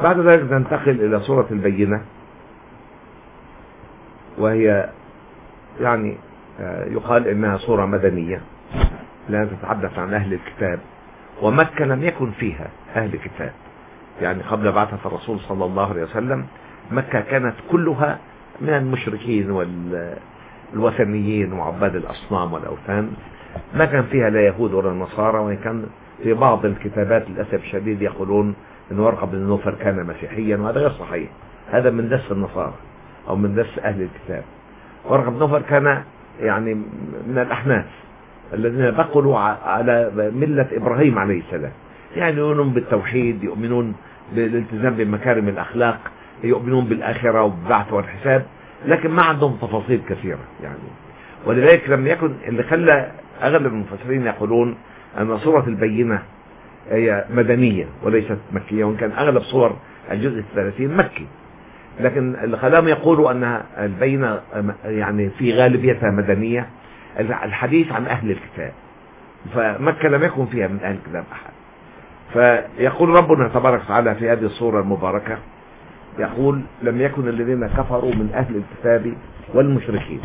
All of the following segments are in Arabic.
بعد ذلك ننتقل إلى سورة البينة، وهي يعني يقال إنها سورة مدنية لأنها تتحدث عن أهل الكتاب، ومكة لم يكن فيها أهل كتاب. يعني قبل بعثة الرسول صلى الله عليه وسلم مكة كانت كلها من المشركين والوثنيين وعباد الأصنام والأوثان، ما كان فيها لا يهود ولا نصارى. وإن كان في بعض الكتابات للأسف الشديد يقولون أن ورقة بن نوفل كان مسيحيا، وهذا غير صحيح، هذا من دس النصارى أو من دس أهل الكتاب. ورقة بن نوفل كان يعني من الأحناف الذين بقلوا على ملة إبراهيم عليه السلام، يعني يؤمنون بالتوحيد، يؤمنون بالالتزام بمكارم الأخلاق، يؤمنون بالآخرة والبعث والحساب، لكن ما عندهم تفاصيل كثيرة يعني. ولذلك لم يكن اللي خلى أغلب المفسرين يقولون أن سورة البينة هي مدنية وليست مكية، وإن كان أغلب صور الجزء 30 مكي، لكن اللي خلاهم يقولوا أنها البينة يعني في غالبيتها مدنية الحديث عن أهل الكتاب، فمكة لم يكن فيها من أهل الكتاب أحد. فيقول ربنا تبارك وتعالى في هذه السورة المباركة، يقول لم يكن الذين كفروا من أهل الكتاب والمشركين.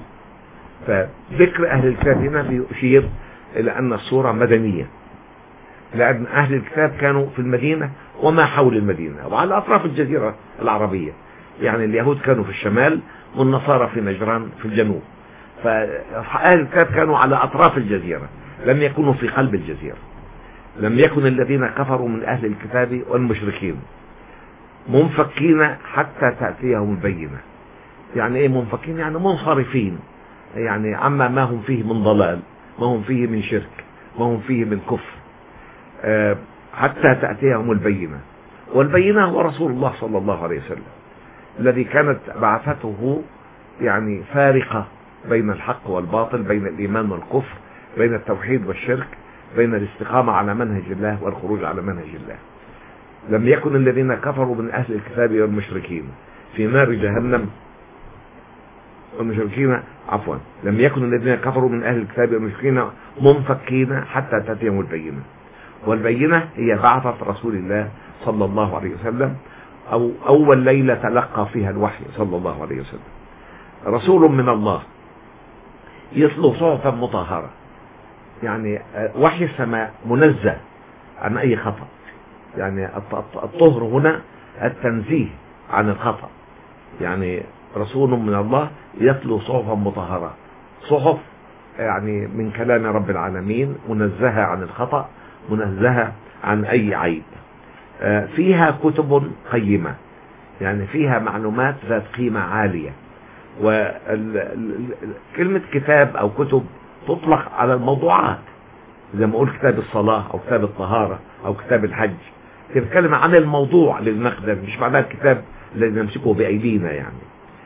فذكر أهل الكتاب هنا بيشير إلى أن السورة مدنية، لأن أهل الكتاب كانوا في المدينة وما حول المدينة وعلى أطراف الجزيرة العربية، يعني اليهود كانوا في الشمال والنصارى في نجران في الجنوب، فأهل الكتاب كانوا على أطراف الجزيرة، لم يكونوا في قلب الجزيرة. لم يكن الذين كفروا من أهل الكتاب والمشركين منفكين حتى تأتيهم البينة. يعني ايه منفكين؟ يعني منصرفين، يعني عما ما هم فيه من ضلال، ما هم فيه من شرك، ما هم فيه من كفر، حتى تأتيهم البينة. والبينة هو رسول الله صلى الله عليه وسلم الذي كانت بعثته يعني فارقة بين الحق والباطل، بين الإيمان والكفر، بين التوحيد والشرك، بين الاستقامة على منهج الله والخروج على منهج الله. لم يكن الذين كفروا من أهل الكتاب والمشركين في نار جهنم والمشركين عفوا لم يكن الذين كفروا من أهل الكتاب والمشركين منفكين حتى تأتيهم البينة. والبينة هي بعثة رسول الله صلى الله عليه وسلم، أو أول ليلة تلقى فيها الوحي صلى الله عليه وسلم. رسول من الله يتلو صحفا مطهرة، يعني وحي السماء منزه عن أي خطأ. يعني الطهر هنا التنزيه عن الخطأ، يعني رسول من الله يتلو صحفا مطهرة، صحف يعني من كلام رب العالمين منزهة عن الخطأ، منزهة عن أي عيب، فيها كتب قيمة، يعني فيها معلومات ذات قيمة عالية. وكلمة كتاب أو كتب تطلق على الموضوعات، زي ما أقول كتاب الصلاة أو كتاب الطهارة أو كتاب الحج، تتكلم عن الموضوع للمقدم، مش معناه الكتاب الذي نمسكه بأيدينا. يعني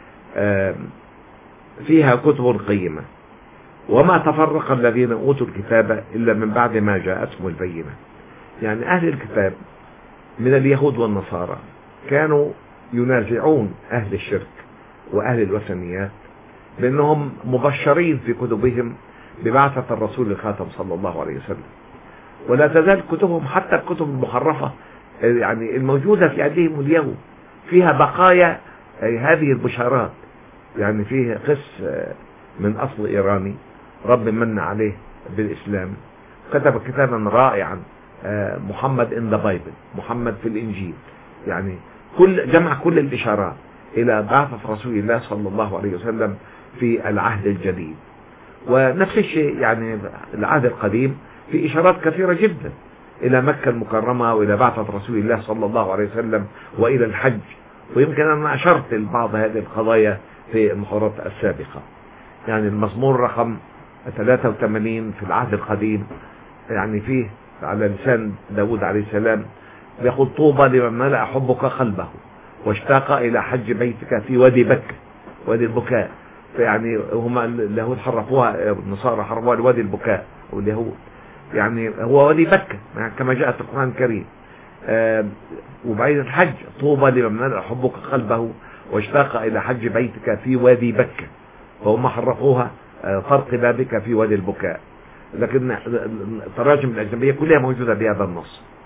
فيها كتب قيمة. وما تفرق الذين أوتوا الكتاب إلا من بعد ما جاءتهم البينة. يعني أهل الكتاب من اليهود والنصارى كانوا ينازعون أهل الشرك وأهل الوثنيات بأنهم مبشرين في كتبهم ببعثة الرسول الخاتم صلى الله عليه وسلم، ولا تزال كتبهم حتى الكتب المحرفة يعني الموجودة في أيديهم اليوم فيها بقايا هذه البشارات. يعني فيه قس من أصل إيراني رب من عليه بالإسلام كتب كتابا رائعا، محمد in the Bible، محمد في الإنجيل، يعني جمع كل الإشارات إلى بعثة رسول الله صلى الله عليه وسلم في العهد الجديد. ونفس الشيء يعني العهد القديم في إشارات كثيرة جدا إلى مكة المكرمة وإلى بعثة رسول الله صلى الله عليه وسلم وإلى الحج. ويمكن أن أشرت لبعض هذه القضايا في المحاضرات السابقة. يعني المزمور رقم 83 في العهد القديم يعني فيه على لسان داود عليه السلام يقول طوبى لمن ملأ حبك قلبه واشتاق إلى حج بيتك في وادي بكة، وادي البكاء. فيعني هم اليهود حرفوها، النصارى حرفوها لوادي البكاء، واليهود يعني هو وادي بكة كما جاء في القرآن الكريم. وبعد الحج طوبى لمن ملأ حبك قلبه واشتاق إلى حج بيتك في وادي بكة، فهم حرفوها فرق بابك في وادي البكاء. لكن التراجم الأجنبية كلها موجودة بهذا النص.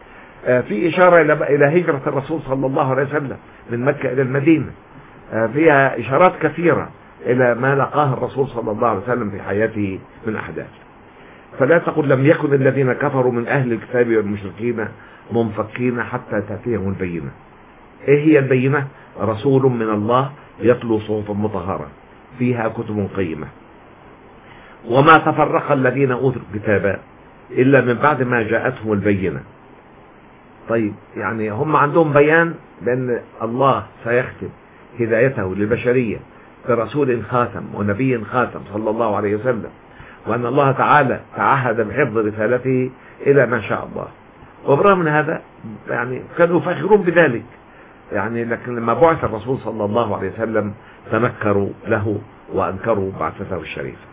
في إشارة إلى هجرة الرسول صلى الله عليه وسلم من مكة إلى المدينة، فيها إشارات كثيرة إلى ما لقاه الرسول صلى الله عليه وسلم في حياته من أحداث. فلا تقل لم يكن الذين كفروا من أهل الكتاب والمشركين منفكين حتى تأتيهم البينة. إيه هي البينة؟ رسول من الله يتلو صحفا مطهرة فيها كتب قيمة. وما تفرق الذين أوتوا الكتاب إلا من بعد ما جاءتهم البينة. طيب يعني هم عندهم بيان بأن الله سيختم هدايته للبشرية برسول خاتم ونبي خاتم صلى الله عليه وسلم، وأن الله تعالى تعهد بحفظ رسالته إلى ما شاء الله. وبرغم من هذا يعني كانوا يفخرون بذلك، يعني لكن لما بعث الرسول صلى الله عليه وسلم تنكروا له وأنكروا بعثته الشريفة.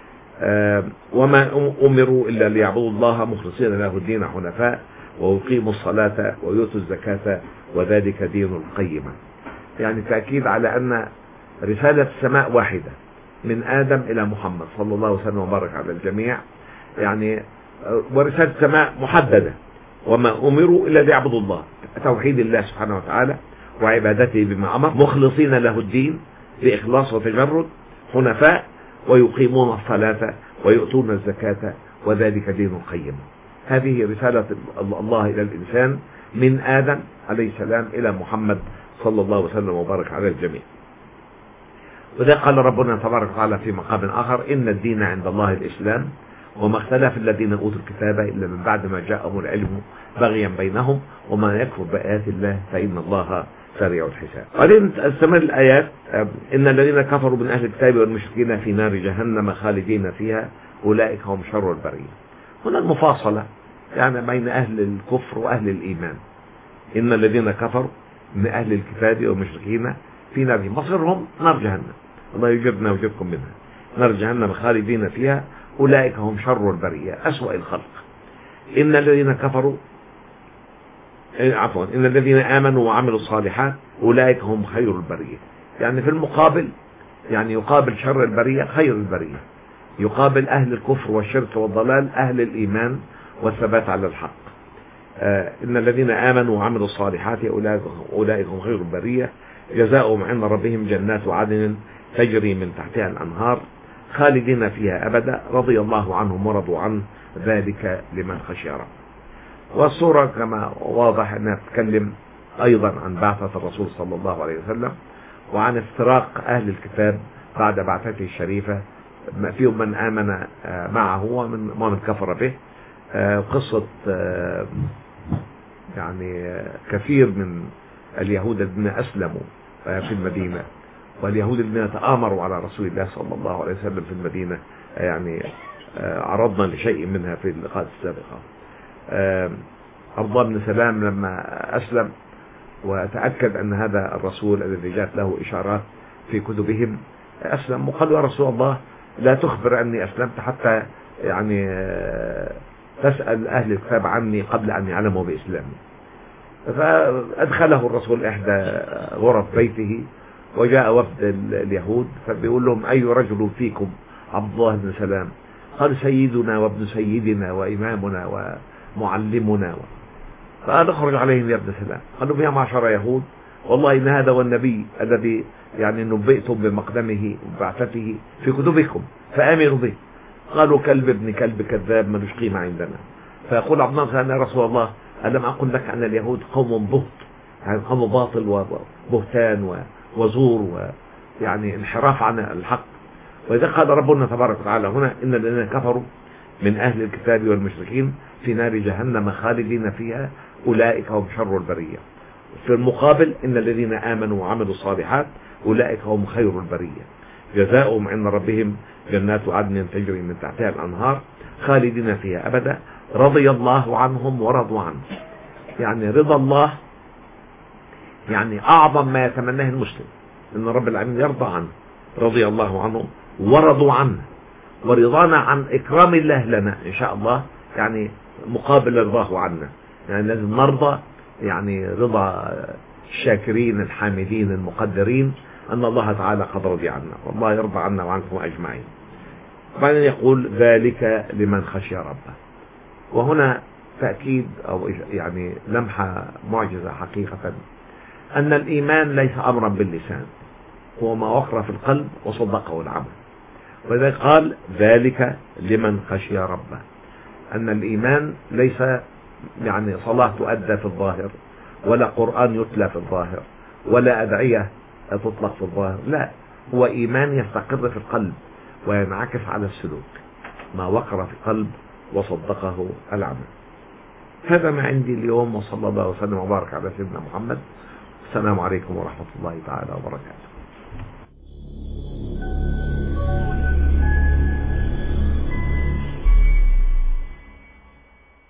وما أمروا إلا ليعبدوا الله مخلصين له الدين حنفاء ويقيموا الصلاة ويؤتوا الزكاة وذلك دين القيمة. يعني تأكيد على أن رسالة السماء واحدة من آدم إلى محمد صلى الله عليه وسلم وبارك على الجميع، يعني ورسالة السماء محددة. وما أمروا إلا ليعبدوا الله، توحيد الله سبحانه وتعالى وعبادته بما أمر مخلصين له الدين بإخلاص وتجرد حنفاء ويقيمون الصلاة ويؤتون الزكاة وذلك دين القيم. هذه رسالة الله إلى الإنسان من آدم عليه السلام إلى محمد صلى الله عليه وسلم وبارك على الجميع. وذا قال ربنا تبارك وتعالى في مقام آخر: إن الدين عند الله الإسلام وما اختلف الذين أوتوا الكتاب إلا من بعد ما جاءهم العلم بغيا بينهم وما يكفر بآيات الله فإن الله سريع الحساب. بعدين تستمر الآيات: إن الذين كفروا من أهل الكتاب والمشركين في نار جهنم خالدين فيها أولئك هم شر البرية. هنا المفاصلة يعني بين أهل الكفر وأهل الإيمان. إن الذين كفروا من أهل الكتاب والمشركين في نار مصيرهم نار جهنم، الله يجرنا ويجركم منها، نار جهنم خالدين فيها أولئك هم شر البرية أسوأ الخلق. إن الذين كفروا إن الذين آمنوا وعملوا الصالحات أولئك هم خير البرية. يعني في المقابل يعني يقابل شر البرية خير البرية، يقابل أهل الكفر والشرك والضلال أهل الإيمان والثبات على الحق. إن الذين آمنوا وعملوا الصالحات أولئك هم خير البرية جزاؤهم عند ربهم جنات عدن تجري من تحتها الأنهار خالدين فيها أبدا رضي الله عنهم ورضوا عنه ذلك لمن خشي ربه. والصورة كما واضح أنها تتكلم أيضا عن بعثة الرسول صلى الله عليه وسلم وعن افتراق أهل الكتاب بعد بعثته الشريفة، فيهم من آمن معه ومن كفر به. قصة يعني كثير من اليهود الذين أسلموا في المدينة واليهود الذين تآمروا على رسول الله صلى الله عليه وسلم في المدينة، يعني عرضنا لشيء منها في اللقاءات السابقة. عبد الله بن سلام لما أسلم وتأكد أن هذا الرسول الذي جاءت له إشارات في كتبهم أسلم، وقال: يا رسول الله لا تخبر أني أسلمت حتى يعني تسأل أهل الكتاب عني قبل أن يعلموا بإسلامي. فأدخله الرسول إحدى غرف بيته وجاء وفد اليهود فبيقول لهم: أي رجل فيكم عبد الله بن سلام؟ قال: سيدنا وابن سيدنا وإمامنا ومعلمنا. فقال: اخرج عليهم يا ابن سلام. قالوا: يا معشر يهود والله إن هذا هو النبي الذي يعني نبئتم بمقدمه وبعثته في كتبكم فآمنوا به. قالوا: كلب ابن كلب كذاب ملوش قيمة عندنا. فيقول عبد الله بن سلام: يا رسول الله ألم أقل لك أن اليهود قوم بهت، يعني قوم باطل وبهتان وزور ويعني انحراف عن الحق. وإذا قال ربنا تبارك وتعالى هنا: إن الذين كفروا من أهل الكتاب والمشركين في نار جهنم خالدين فيها أولئك هم شر البرية. في المقابل: إن الذين آمنوا وعملوا الصالحات أولئك هم خير البرية جزاؤهم عند ربهم جنات عدن تجري من تحتها الأنهار خالدين فيها أبدا رضي الله عنهم ورضوا عنه. يعني رضا الله يعني أعظم ما يتمناه المسلم، إن رب العالمين يرضى عنه، رضي الله عنهم ورضوا عنه. ورضانا عن إكرام الله لنا إن شاء الله يعني مقابل رضاه عنا، يعني لازم نرضى يعني رضا الشاكرين الحامدين المقدرين أن الله تعالى قد رضي عنا، والله يرضى عنا وعنكم أجمعين. بعدين يقول: ذلك لمن خشي ربه. وهنا تأكيد أو يعني لمحة معجزة حقيقة، أن الإيمان ليس أمرا باللسان، هو ما وقر في القلب وصدقه العمل. ولذلك قال ذلك لمن خشي ربه، أن الإيمان ليس يعني صلاة تؤدى في الظاهر، ولا قرآن يتلى في الظاهر، ولا أدعية تطلق في الظاهر، لا، هو إيمان يستقر في القلب وينعكس على السلوك، ما وقر في القلب وصدقه العمل. هذا ما عندي اليوم، وصلى الله وسلم وبارك على سيدنا محمد. السلام عليكم ورحمة الله تعالى وبركاته.